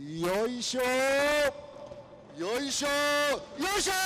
よいしょよいしょよいしょ!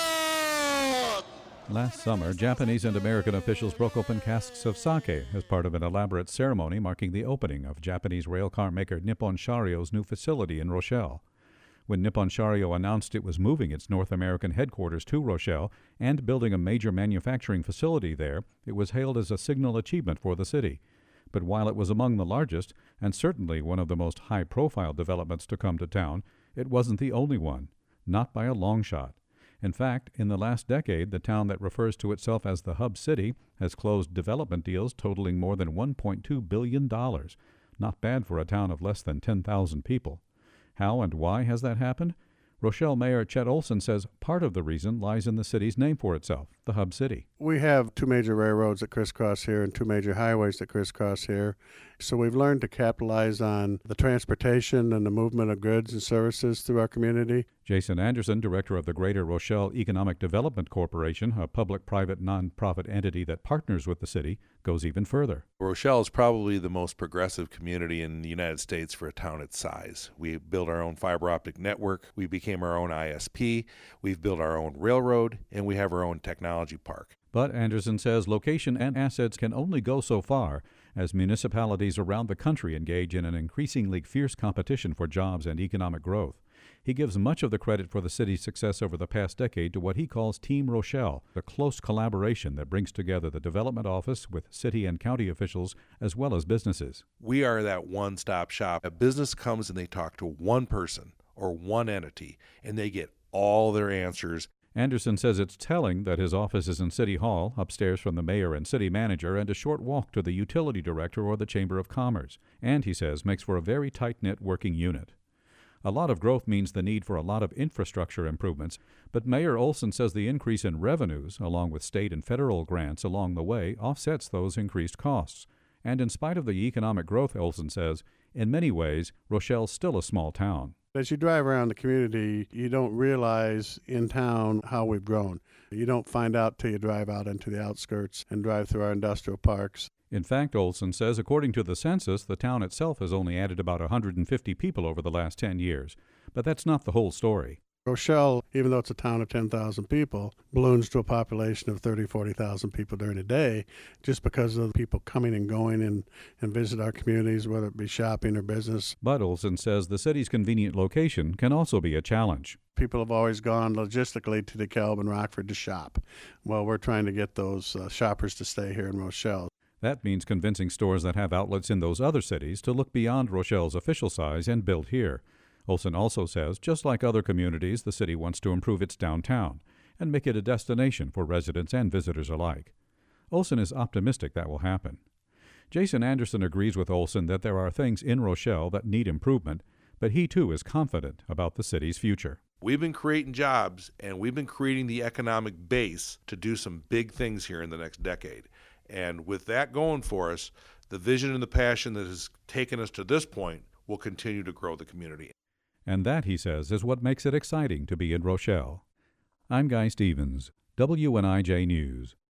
Last summer, Japanese and American officials broke open casks of sake as part of an elaborate ceremony marking the opening of Japanese railcar maker Nippon Sharyo's new facility in Rochelle. When Nippon Sharyo announced it was moving its North American headquarters to Rochelle and building a major manufacturing facility there, it was hailed as a signal achievement for the city. But while it was among the largest, and certainly one of the most high-profile developments to come to town, it wasn't the only one, not by a long shot. In fact, in the last decade, the town that refers to itself as the Hub City has closed development deals totaling more than $1.2 billion. Not bad for a town of less than 10,000 people. How and why has that happened? Rochelle Mayor Chet Olson says part of the reason lies in the city's name for itself, the Hub City. We have two major railroads that crisscross here and two major highways that crisscross here. So we've learned to capitalize on the transportation and the movement of goods and services through our community. Jason Anderson, director of the Greater Rochelle Economic Development Corporation, a public-private nonprofit entity that partners with the city, goes even further. Rochelle is probably the most progressive community in the United States for a town its size. We built our own fiber optic network, we became our own ISP, we've built our own railroad, and we have our own technology park. But Anderson says location and assets can only go so far as municipalities around the country engage in an increasingly fierce competition for jobs and economic growth. He gives much of the credit for the city's success over the past decade to what he calls Team Rochelle, a close collaboration that brings together the development office with city and county officials as well as businesses. We are that one-stop shop. A business comes and they talk to one person or one entity, and they get all their answers. Anderson says it's telling that his office is in City Hall, upstairs from the mayor and city manager, and a short walk to the utility director or the Chamber of Commerce, and, he says, makes for a very tight-knit working unit. A lot of growth means the need for a lot of infrastructure improvements, but Mayor Olson says the increase in revenues, along with state and federal grants along the way, offsets those increased costs. And in spite of the economic growth, Olson says, in many ways, Rochelle's still a small town. As you drive around the community, you don't realize in town how we've grown. You don't find out till you drive out into the outskirts and drive through our industrial parks. In fact, Olson says, according to the census, the town itself has only added about 150 people over the last 10 years. But that's not the whole story. Rochelle, even though it's a town of 10,000 people, balloons to a population of 30,000, 40,000 people during the day just because of the people coming and going and visit our communities, whether it be shopping or business. But Olson says the city's convenient location can also be a challenge. People have always gone logistically to DeKalb and Rockford to shop. Well, we're trying to get those shoppers to stay here in Rochelle. That means convincing stores that have outlets in those other cities to look beyond Rochelle's official size and build here. Olson also says, just like other communities, the city wants to improve its downtown and make it a destination for residents and visitors alike. Olson is optimistic that will happen. Jason Anderson agrees with Olson that there are things in Rochelle that need improvement, but he too is confident about the city's future. We've been creating jobs, and we've been creating the economic base to do some big things here in the next decade. And with that going for us, the vision and the passion that has taken us to this point will continue to grow the community. And that, he says, is what makes it exciting to be in Rochelle. I'm Guy Stevens, WNIJ News.